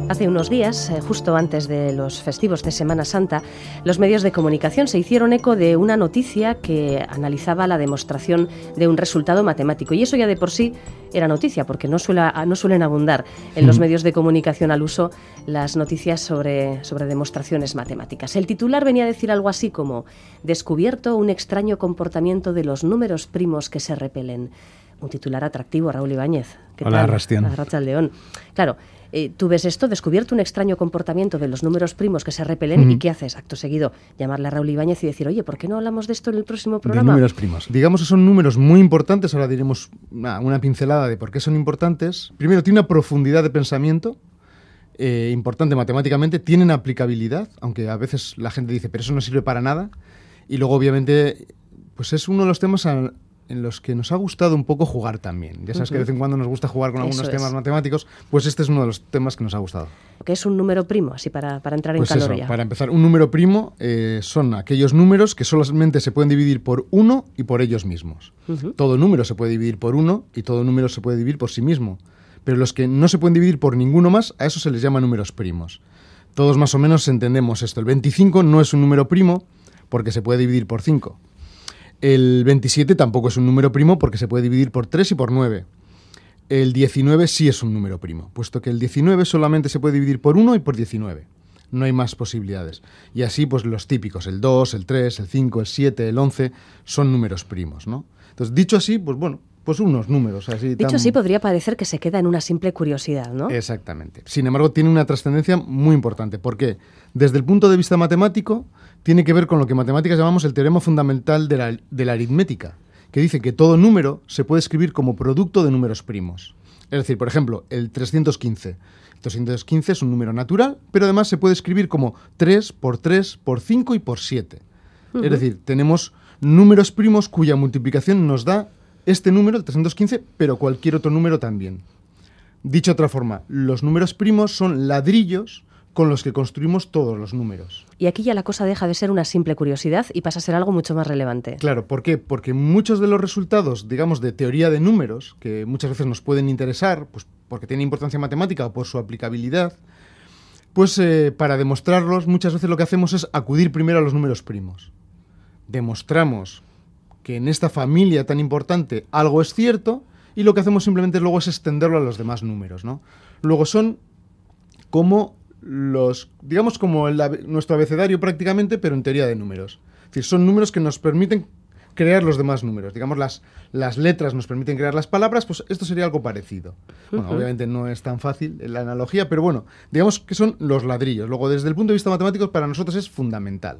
Hace unos días, justo antes de los festivos de Semana Santa, los medios de comunicación se hicieron eco de una noticia que analizaba la demostración de un resultado matemático. Y eso ya de por sí era noticia, porque no suelen abundar en los medios de comunicación al uso las noticias sobre demostraciones matemáticas. El titular venía a decir algo así como: descubierto un extraño comportamiento de los números primos que se repelen. Un titular atractivo, Raúl Ibáñez. ¿Qué tal? Hola, Rastión. Arratsaldeón. Claro, tú ves esto, descubierto un extraño comportamiento de los números primos que se repelen, ¿y qué haces? Acto seguido, llamarle a Raúl Ibáñez y decir, oye, ¿por qué no hablamos de esto en el próximo programa? De números primos. Digamos que son números muy importantes, ahora diremos una pincelada de por qué son importantes. Primero, tiene una profundidad de pensamiento importante matemáticamente, tienen aplicabilidad, aunque a veces la gente dice, pero eso no sirve para nada. Y luego, obviamente, pues es uno de los temas en los que nos ha gustado un poco jugar también. Ya sabes que de vez en cuando nos gusta jugar con algunos temas matemáticos, pues este es uno de los temas que nos ha gustado. ¿Qué es un número primo? Así para entrar en calor ya. Para empezar, un número primo son aquellos números que solamente se pueden dividir por uno y por ellos mismos. Todo número se puede dividir por uno y todo número se puede dividir por sí mismo. Pero los que no se pueden dividir por ninguno más, a eso se les llama números primos. Todos más o menos entendemos esto. El 25 no es un número primo porque se puede dividir por 5. El 27 tampoco es un número primo porque se puede dividir por 3 y por 9. El 19 sí es un número primo, puesto que el 19 solamente se puede dividir por 1 y por 19. No hay más posibilidades. Y así, pues los típicos, el 2, el 3, el 5, el 7, el 11, son números primos, ¿no? Entonces, dicho así, pues bueno, pues unos números así. Dicho así, podría parecer que se queda en una simple curiosidad, ¿no? Exactamente. Sin embargo, tiene una trascendencia muy importante. ¿Por qué? Desde el punto de vista matemático, tiene que ver con lo que en matemáticas llamamos el teorema fundamental de la aritmética, que dice que todo número se puede escribir como producto de números primos. Es decir, por ejemplo, el 315. El 315 es un número natural, pero además se puede escribir como 3 por 3 por 5 y por 7. Es decir, tenemos números primos cuya multiplicación nos da este número, el 315, pero cualquier otro número también. Dicho de otra forma, los números primos son ladrillos con los que construimos todos los números. Y aquí ya la cosa deja de ser una simple curiosidad y pasa a ser algo mucho más relevante. Claro, ¿por qué? Porque muchos de los resultados, digamos, de teoría de números, que muchas veces nos pueden interesar, pues porque tienen importancia matemática o por su aplicabilidad, pues para demostrarlos muchas veces lo que hacemos es acudir primero a los números primos. Demostramos que en esta familia tan importante algo es cierto y lo que hacemos simplemente luego es extenderlo a los demás números, ¿no? Luego son como digamos como nuestro abecedario prácticamente, pero en teoría de números. Es decir, son números que nos permiten crear los demás números. Digamos, las letras nos permiten crear las palabras, pues esto sería algo parecido. Bueno, obviamente no es tan fácil la analogía, pero bueno, digamos que son los ladrillos. Luego, desde el punto de vista matemático, para nosotros es fundamental.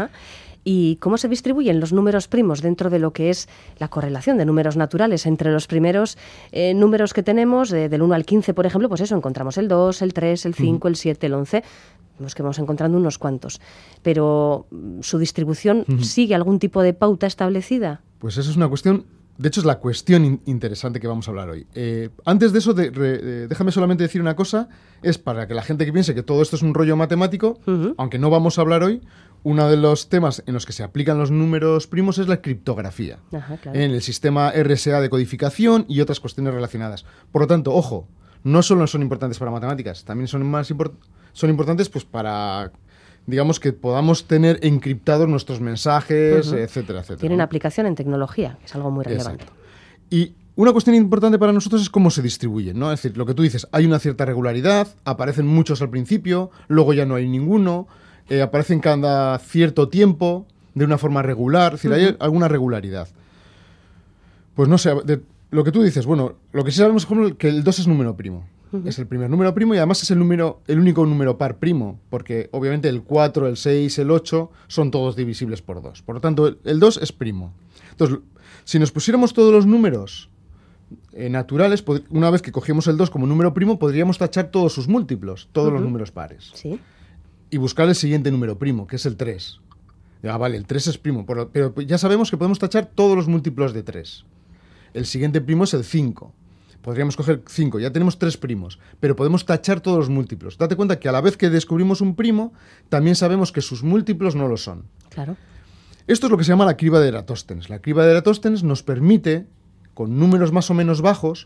¿Y cómo se distribuyen los números primos dentro de lo que es la correlación de números naturales? Entre los primeros números que tenemos, del 1 al 15, por ejemplo, pues eso, encontramos el 2, el 3, el 5, el 7, el 11... Vemos que vamos encontrando unos cuantos. Pero, ¿su distribución sigue algún tipo de pauta establecida? Pues eso es una cuestión... De hecho, es la cuestión interesante que vamos a hablar hoy. Antes de eso, déjame solamente decir una cosa. Es para que la gente que piense que todo esto es un rollo matemático, aunque no vamos a hablar hoy, uno de los temas en los que se aplican los números primos es la criptografía. Claro. En el sistema RSA de codificación y otras cuestiones relacionadas. Por lo tanto, ojo, no solo son importantes para matemáticas, también son importantes pues para, digamos, que podamos tener encriptados nuestros mensajes, etcétera, etcétera. Tienen aplicación en tecnología, que es algo muy relevante. Exacto. Y una cuestión importante para nosotros es cómo se distribuyen, ¿no? Es decir, lo que tú dices, hay una cierta regularidad, aparecen muchos al principio, luego ya no hay ninguno, aparecen cada cierto tiempo, de una forma regular, es decir, hay alguna regularidad. Pues no sé, lo que tú dices, bueno, lo que sí sabemos es que el 2 es número primo. Es el primer número primo y además es el único número par primo, porque obviamente el 4, el 6, el 8 son todos divisibles por 2. Por lo tanto, el 2 es primo. Entonces, si nos pusiéramos todos los números naturales, una vez que cogemos el 2 como número primo, podríamos tachar todos sus múltiplos, todos los números pares. Sí. Y buscar el siguiente número primo, que es el 3. Vale, el 3 es primo, pero ya sabemos que podemos tachar todos los múltiplos de 3. El siguiente primo es el 5. Podríamos coger 5, ya tenemos 3 primos, pero podemos tachar todos los múltiplos. Date cuenta que a la vez que descubrimos un primo, también sabemos que sus múltiplos no lo son. Claro. Esto es lo que se llama la criba de Eratóstenes. La criba de Eratóstenes nos permite, con números más o menos bajos,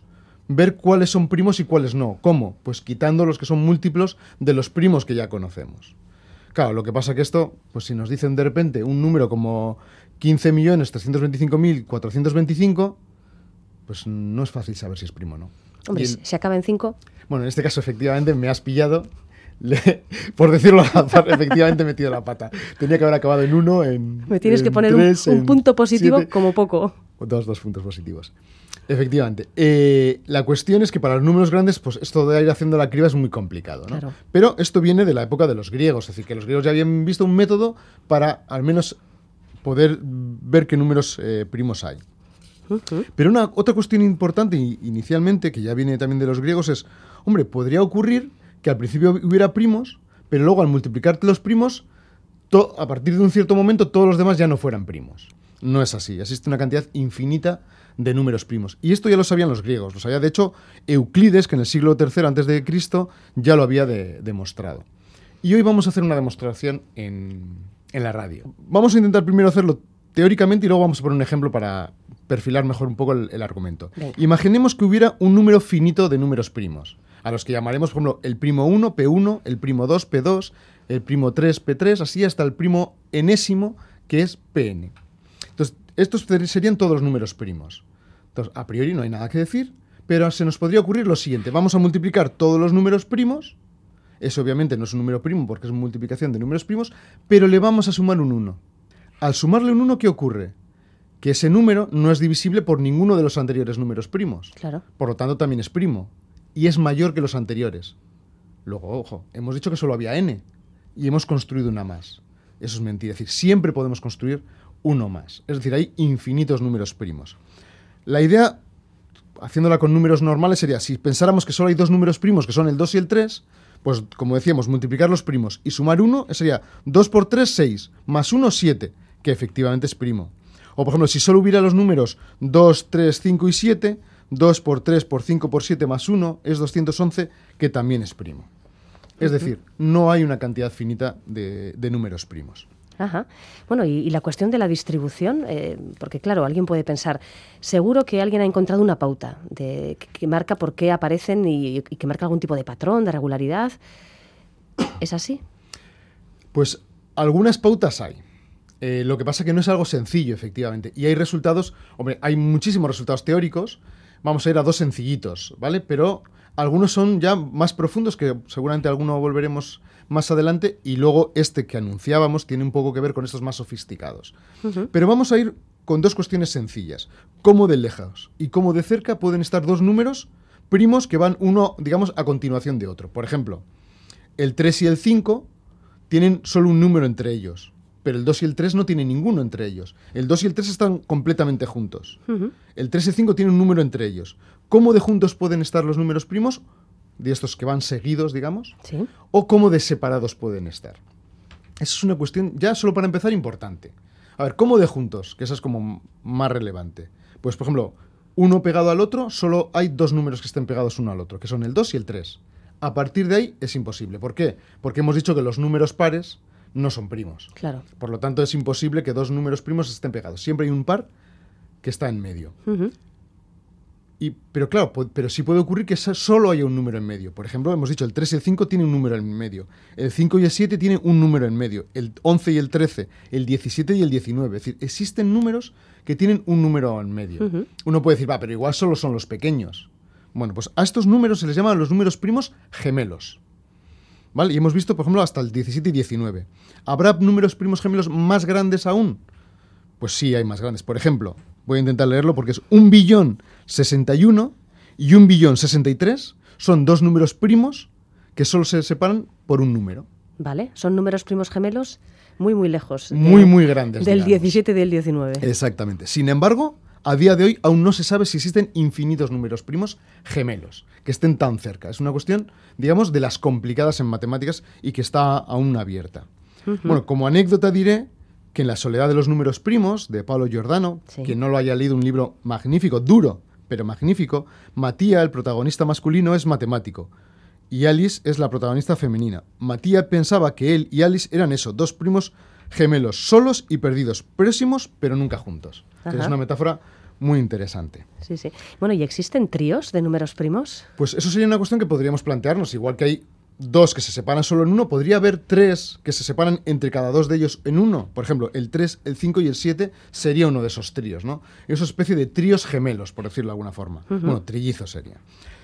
ver cuáles son primos y cuáles no. ¿Cómo? Pues quitando los que son múltiplos de los primos que ya conocemos. Claro, lo que pasa que esto, pues si nos dicen de repente un número como 15.325.425, pues no es fácil saber si es primo o no. Hombre, ¿se acaba en 5? Bueno, en este caso efectivamente me has pillado. Por decirlo al azar, efectivamente he metido la pata. Tenía que haber acabado en 1, en Me tienes que poner 3, un punto positivo 7, como poco. Dos puntos positivos. Efectivamente. La cuestión es que para los números grandes, pues esto de ir haciendo la criba es muy complicado, ¿no? Claro. Pero esto viene de la época de los griegos, es decir, que los griegos ya habían visto un método para al menos poder ver qué números primos hay. Pero otra cuestión importante inicialmente, que ya viene también de los griegos, es, hombre, podría ocurrir que al principio hubiera primos, pero luego al multiplicarte los primos, a partir de un cierto momento todos los demás ya no fueran primos. No es así, existe una cantidad infinita de números primos. Y esto ya lo sabían los griegos, lo sabía de hecho Euclides, que en el siglo III a.C. ya lo había demostrado. Y hoy vamos a hacer una demostración en la radio. Vamos a intentar primero hacerlo teóricamente y luego vamos a poner un ejemplo para perfilar mejor un poco el argumento. Venga. Imaginemos que hubiera un número finito de números primos, a los que llamaremos, por ejemplo, el primo 1, P1, el primo 2, P2, el primo 3, P3, así hasta el primo enésimo, que es Pn. Entonces, estos serían todos los números primos. Entonces, a priori no hay nada que decir, pero se nos podría ocurrir lo siguiente. Vamos a multiplicar todos los números primos. Eso obviamente no es un número primo porque es una multiplicación de números primos, pero le vamos a sumar un 1. Al sumarle un 1, ¿qué ocurre? Que ese número no es divisible por ninguno de los anteriores números primos. Claro. Por lo tanto, también es primo. Y es mayor que los anteriores. Luego, ojo, hemos dicho que solo había n y hemos construido una más. Eso es mentira. Es decir, siempre podemos construir uno más. Es decir, hay infinitos números primos. La idea, haciéndola con números normales, sería, si pensáramos que solo hay dos números primos, que son el 2 y el 3, pues como decíamos, multiplicar los primos y sumar 1, sería 2 por 3, 6, más 1, 7, que efectivamente es primo. O, por ejemplo, si solo hubiera los números 2, 3, 5 y 7, 2 por 3 por 5 por 7 más 1 es 211, que también es primo. Es decir, no hay una cantidad finita de números primos. Ajá. Bueno, y la cuestión de la distribución, porque claro, alguien puede pensar, seguro que alguien ha encontrado una pauta que marca por qué aparecen y que marca algún tipo de patrón, de regularidad. ¿Es así? Pues algunas pautas hay. Lo que pasa es que no es algo sencillo, efectivamente. Y hay resultados, hombre, hay muchísimos resultados teóricos. Vamos a ir a dos sencillitos, ¿vale? Pero algunos son ya más profundos, que seguramente alguno volveremos más adelante, y luego este que anunciábamos tiene un poco que ver con estos más sofisticados. Pero vamos a ir con dos cuestiones sencillas. Cómo de lejos y cómo de cerca pueden estar dos números primos que van uno, digamos, a continuación de otro. Por ejemplo, el 3 y el 5 tienen solo un número entre ellos, pero el 2 y el 3 no tienen ninguno entre ellos. El 2 y el 3 están completamente juntos. El 3 y el 5 tienen un número entre ellos. ¿Cómo de juntos pueden estar los números primos? De estos que van seguidos, digamos. Sí. ¿O cómo de separados pueden estar? Esa es una cuestión, ya solo para empezar, importante. A ver, ¿cómo de juntos? Que esa es como más relevante. Pues, por ejemplo, uno pegado al otro, solo hay dos números que estén pegados uno al otro, que son el 2 y el 3. A partir de ahí es imposible. ¿Por qué? Porque hemos dicho que los números pares no son primos. Claro. Por lo tanto, es imposible que dos números primos estén pegados. Siempre hay un par que está en medio. Pero claro, pero sí puede ocurrir que solo haya un número en medio. Por ejemplo, hemos dicho el 3 y el 5 tienen un número en medio. El 5 y el 7 tienen un número en medio. El 11 y el 13, el 17 y el 19. Es decir, existen números que tienen un número en medio. Uno puede decir, pero igual solo son los pequeños. Bueno, pues a estos números se les llaman los números primos gemelos. ¿Vale? Y hemos visto, por ejemplo, hasta el 17 y 19. ¿Habrá números primos gemelos más grandes aún? Pues sí, hay más grandes. Por ejemplo, voy a intentar leerlo porque es 1.061.000.000 y 1.063.000.000 son dos números primos que solo se separan por un número. Vale, son números primos gemelos muy, muy lejos. Muy grandes. Del digamos. 17 y del 19. Exactamente. Sin embargo, a día de hoy aún no se sabe si existen infinitos números primos gemelos que estén tan cerca. Es una cuestión, digamos, de las complicadas en matemáticas y que está aún abierta. Bueno, como anécdota diré que en La soledad de los números primos, de Paolo Giordano, sí. Quien no lo haya leído, un libro magnífico, duro, pero magnífico, Matías, el protagonista masculino, es matemático y Alice es la protagonista femenina. Matías pensaba que él y Alice eran eso, dos primos gemelos, solos y perdidos, próximos pero nunca juntos. Es una metáfora muy interesante. Sí, sí. Bueno, ¿y existen tríos de números primos? Pues eso sería una cuestión que podríamos plantearnos. Igual que hay 2 que se separan solo en 1, podría haber 3 que se separan entre cada 2 de ellos en 1. Por ejemplo, el 3, el 5 y el 7 sería uno de esos tríos, ¿no? Es una especie de tríos gemelos, por decirlo de alguna forma. Bueno, trillizos sería.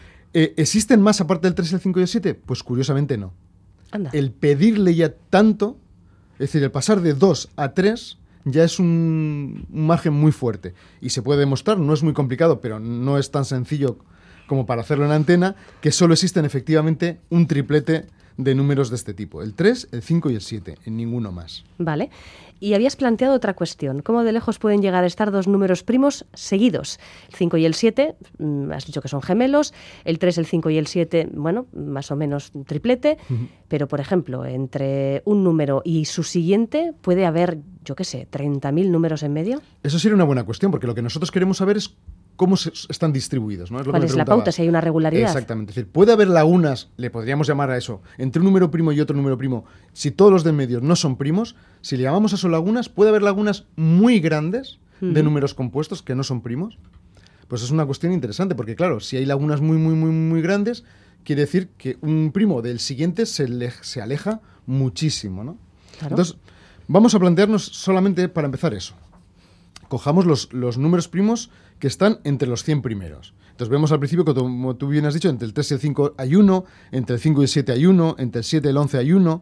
¿Existen más aparte del 3, el 5 y el 7? Pues curiosamente no. Anda. El pedirle ya tanto, es decir, el pasar de 2 a 3 ya es un margen muy fuerte. Y se puede demostrar, no es muy complicado, pero no es tan sencillo como para hacerlo en antena, que solo existen efectivamente un triplete de números de este tipo. El 3, el 5 y el 7, en ninguno más. Vale. Y habías planteado otra cuestión. ¿Cómo de lejos pueden llegar a estar 2 números primos seguidos? El 5 y el 7, has dicho que son gemelos. El 3, el 5 y el 7, bueno, más o menos un triplete. Pero, por ejemplo, entre un número y su siguiente puede haber, yo qué sé, 30.000 números en medio. Eso sería una buena cuestión, porque lo que nosotros queremos saber es cómo están distribuidos, ¿no? Es lo ¿Cuál que me es la pauta? preguntabas. Si hay una regularidad. Exactamente. Es decir, puede haber lagunas, le podríamos llamar a eso, entre un número primo y otro número primo. Si todos los de en medio no son primos, si le llamamos a eso lagunas, puede haber lagunas muy grandes de números compuestos que no son primos. Pues es una cuestión interesante, porque claro, si hay lagunas muy grandes, quiere decir que un primo del siguiente se aleja muchísimo, ¿no? Claro. Entonces, vamos a plantearnos solamente para empezar eso. Cojamos los números primos que están entre los 100 primeros. Entonces vemos al principio que, como tú bien has dicho, entre el 3 y el 5 hay 1, entre el 5 y el 7 hay 1, entre el 7 y el 11 hay 1.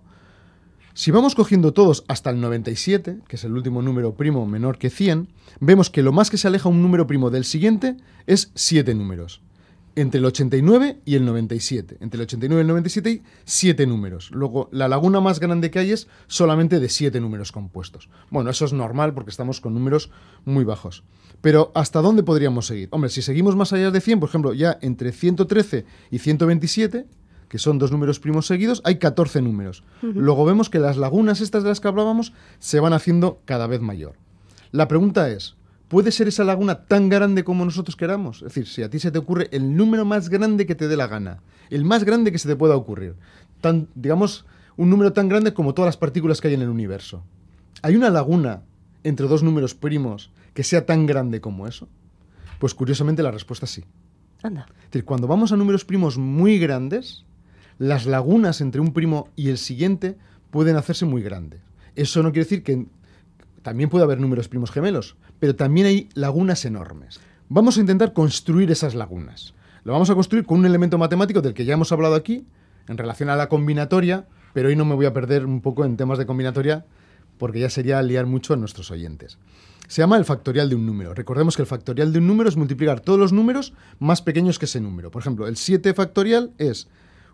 Si vamos cogiendo todos hasta el 97, que es el último número primo menor que 100, vemos que lo más que se aleja un número primo del siguiente es 7 números. Entre el 89 y el 97. Entre el 89 y el 97 hay 7 números. Luego, la laguna más grande que hay es solamente de 7 números compuestos. Bueno, eso es normal porque estamos con números muy bajos. Pero, ¿hasta dónde podríamos seguir? Hombre, si seguimos más allá de 100, por ejemplo, ya entre 113 y 127, que son 2 números primos seguidos, hay 14 números. Luego vemos que las lagunas estas de las que hablábamos se van haciendo cada vez mayor. La pregunta es, ¿puede ser esa laguna tan grande como nosotros queramos? Es decir, si a ti se te ocurre el número más grande que te dé la gana, el más grande que se te pueda ocurrir, digamos, un número tan grande como todas las partículas que hay en el universo. ¿Hay una laguna entre 2 números primos que sea tan grande como eso? Pues curiosamente la respuesta es sí. Anda. Es decir, cuando vamos a números primos muy grandes, las lagunas entre un primo y el siguiente pueden hacerse muy grandes. Eso no quiere decir que también puede haber números primos gemelos, pero también hay lagunas enormes. Vamos a intentar construir esas lagunas. Lo vamos a construir con un elemento matemático del que ya hemos hablado aquí, en relación a la combinatoria, pero hoy no me voy a perder un poco en temas de combinatoria, porque ya sería liar mucho a nuestros oyentes. Se llama el factorial de un número. Recordemos que el factorial de un número es multiplicar todos los números más pequeños que ese número. Por ejemplo, el 7 factorial es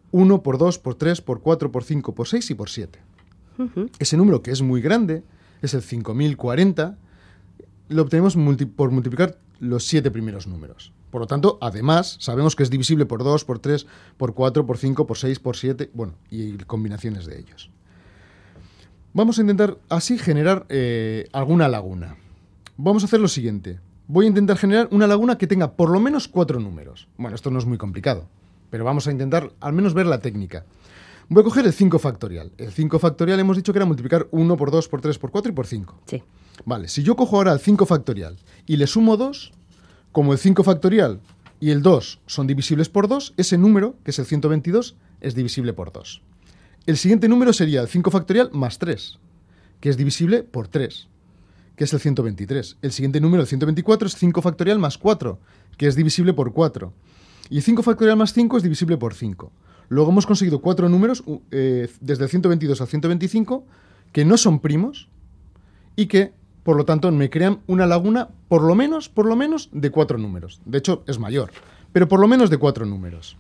1 por 2, por 3, por 4, por 5, por 6 y por 7. Ese número, que es muy grande, es el 5040, lo obtenemos por multiplicar los 7 primeros números. Por lo tanto, además, sabemos que es divisible por 2, por 3, por 4, por 5, por 6, por 7, bueno, y combinaciones de ellos. Vamos a intentar así generar alguna laguna. Vamos a hacer lo siguiente. Voy a intentar generar una laguna que tenga por lo menos 4 números. Bueno, esto no es muy complicado, pero vamos a intentar al menos ver la técnica. Voy a coger el 5 factorial. El 5 factorial hemos dicho que era multiplicar 1 por 2, por 3, por 4 y por 5. Sí. Vale, si yo cojo ahora el 5 factorial y le sumo 2, como el 5 factorial y el 2 son divisibles por 2, ese número, que es el 122, es divisible por 2. El siguiente número sería el 5 factorial más 3, que es divisible por 3, que es el 123. El siguiente número, el 124, es 5 factorial más 4, que es divisible por 4. Y 5 factorial más 5 es divisible por 5. Luego hemos conseguido 4 números, desde el 122 al 125, que no son primos y que, por lo tanto, me crean una laguna por lo menos, de 4 números. De hecho, es mayor, pero por lo menos de 4 números.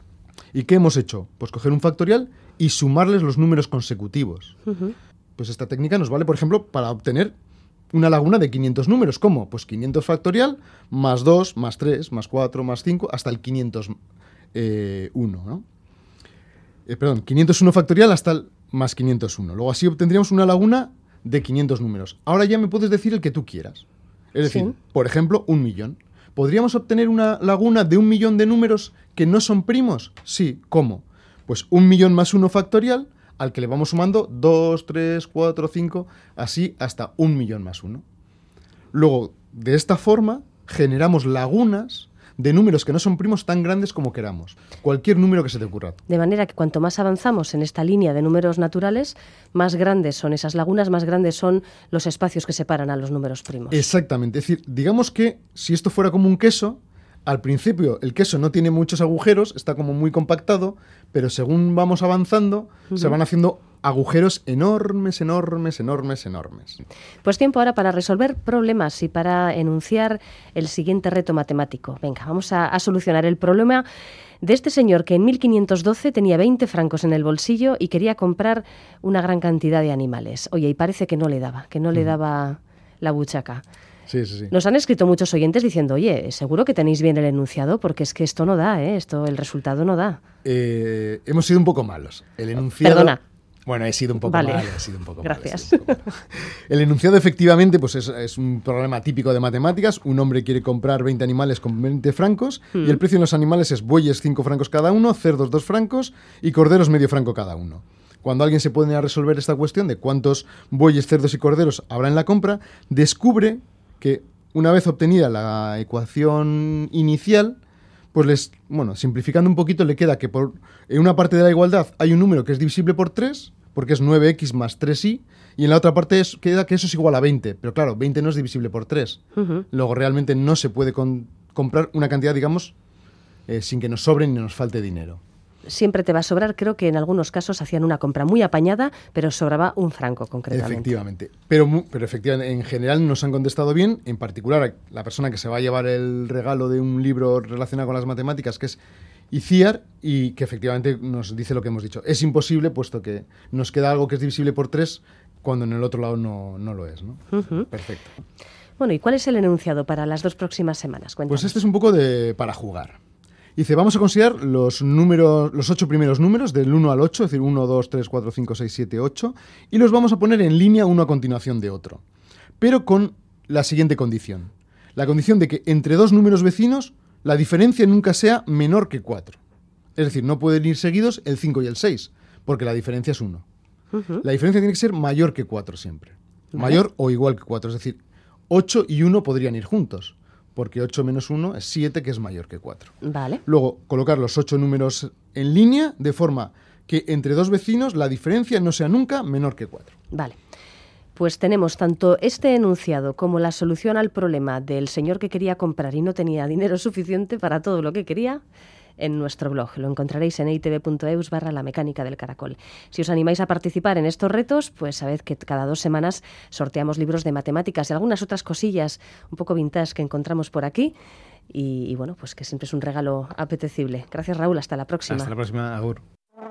¿Y qué hemos hecho? Pues coger un factorial y sumarles los números consecutivos. Pues esta técnica nos vale, por ejemplo, para obtener una laguna de 500 números. ¿Cómo? Pues 500 factorial más 2, más 3, más 4, más 5, hasta el 501, ¿no? 501 factorial hasta el más 501. Luego así obtendríamos una laguna de 500 números. Ahora ya me puedes decir el que tú quieras. Es decir, por ejemplo, 1.000.000. ¿Podríamos obtener una laguna de 1.000.000 de números que no son primos? Sí. ¿Cómo? Pues 1.000.000 más 1 factorial, al que le vamos sumando 2, 3, 4, 5, así hasta 1.000.000 más 1. Luego, de esta forma, generamos lagunas de números que no son primos tan grandes como queramos. Cualquier número que se te ocurra. De manera que cuanto más avanzamos en esta línea de números naturales, más grandes son esas lagunas, más grandes son los espacios que separan a los números primos. Exactamente. Es decir, digamos que si esto fuera como un queso, al principio el queso no tiene muchos agujeros, está como muy compactado, pero según vamos avanzando, se van haciendo agujeros enormes, enormes, enormes, enormes. Pues tiempo ahora para resolver problemas y para enunciar el siguiente reto matemático. Venga, vamos a solucionar el problema de este señor que en 1512 tenía 20 francos en el bolsillo y quería comprar una gran cantidad de animales. Oye, y parece que no le daba la buchaca. Sí. Nos han escrito muchos oyentes diciendo, oye, seguro que tenéis bien el enunciado porque es que esto no da, el resultado no da. Hemos sido un poco malos. El enunciado... Perdona. Bueno, he sido un poco vale. mal, he sido un poco Gracias. mal. El enunciado efectivamente pues es un problema típico de matemáticas. Un hombre quiere comprar 20 animales con 20 francos y el precio de los animales es bueyes 5 francos cada uno, cerdos 2 francos y corderos medio franco cada uno. Cuando alguien se pone a resolver esta cuestión de cuántos bueyes, cerdos y corderos habrá en la compra, descubre que una vez obtenida la ecuación inicial, pues simplificando un poquito, le queda que en una parte de la igualdad hay un número que es divisible por 3, porque es 9x más 3y, y en la otra parte queda que eso es igual a 20. Pero claro, 20 no es divisible por 3. Luego realmente no se puede comprar una cantidad, digamos, sin que nos sobre ni nos falte dinero. Siempre te va a sobrar. Creo que en algunos casos hacían una compra muy apañada, pero sobraba un franco concretamente. Efectivamente. Pero efectivamente, en general nos han contestado bien. En particular, la persona que se va a llevar el regalo de un libro relacionado con las matemáticas, que es Iciar, y que efectivamente nos dice lo que hemos dicho. Es imposible, puesto que nos queda algo que es divisible por 3, cuando en el otro lado no lo es, ¿no? Perfecto. Bueno, ¿y cuál es el enunciado para las 2 próximas semanas? Cuéntanos. Pues este es un poco para jugar. Dice, vamos a considerar los 8 primeros números, del 1 al 8, es decir, 1, 2, 3, 4, 5, 6, 7, 8, y los vamos a poner en línea uno a continuación de otro. Pero con la siguiente condición. La condición de que entre dos números vecinos la diferencia nunca sea menor que 4. Es decir, no pueden ir seguidos el 5 y el 6, porque la diferencia es 1. La diferencia tiene que ser mayor que 4 siempre. Mayor o igual que 4, es decir, 8 y 1 podrían ir juntos, porque 8 menos 1 es 7, que es mayor que 4. Vale. Luego, colocar los 8 números en línea, de forma que entre dos vecinos la diferencia no sea nunca menor que 4. Vale. Pues tenemos tanto este enunciado como la solución al problema del señor que quería comprar y no tenía dinero suficiente para todo lo que quería en nuestro blog. Lo encontraréis en eitv.eus/la mecánica del caracol. Si os animáis a participar en estos retos, pues sabed que cada 2 semanas sorteamos libros de matemáticas y algunas otras cosillas un poco vintage que encontramos por aquí. Y bueno, pues que siempre es un regalo apetecible. Gracias, Raúl. Hasta la próxima. Hasta la próxima, agur.